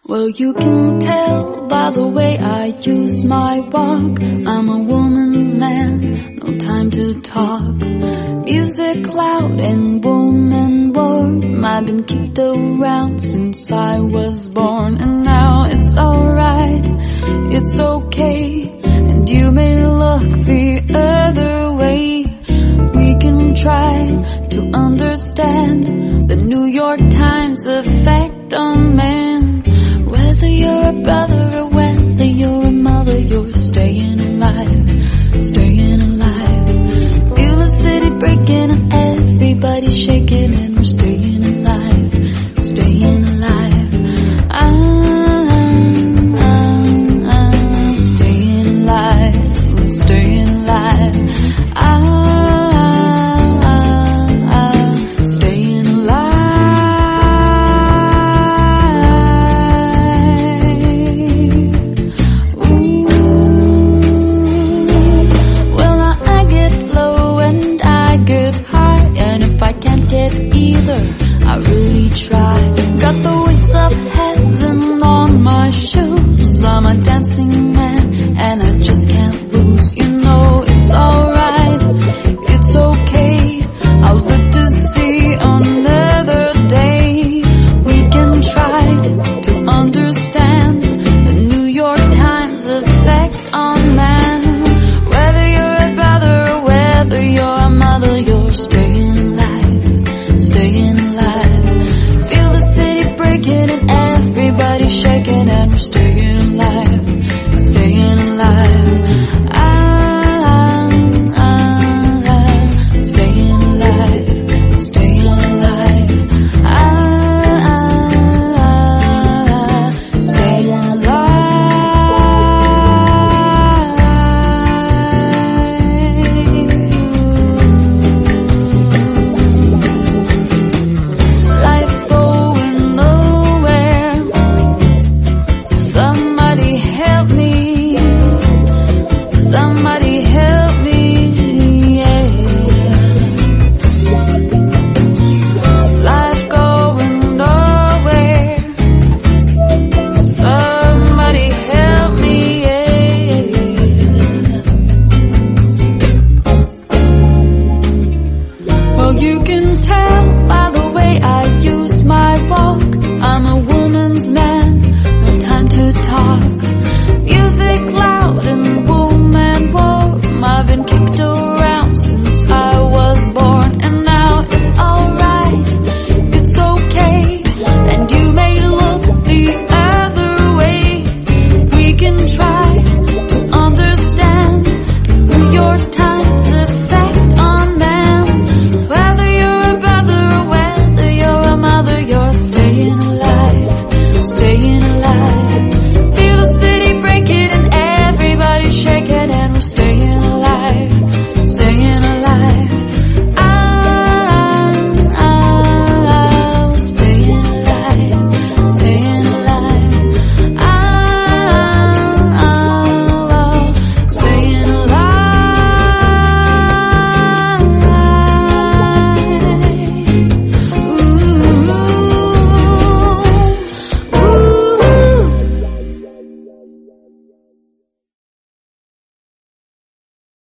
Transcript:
Well, you can tell by the way I use my walk, I'm a woman's man, no time to talk. Music loud and boom and warm, I've been kicked around since I was born. And now it's alright, it's okay, and you may look the other way. We can try to understand the New York Times effect on man. Whether you're a brother or whether you're a mother, you're staying alive, staying alive. Feel the city breaking and everybody shaking, and we're staying alive, staying alive. I'm staying alive, we're staying alive. Staying alive. I really try. Got the wings of heaven.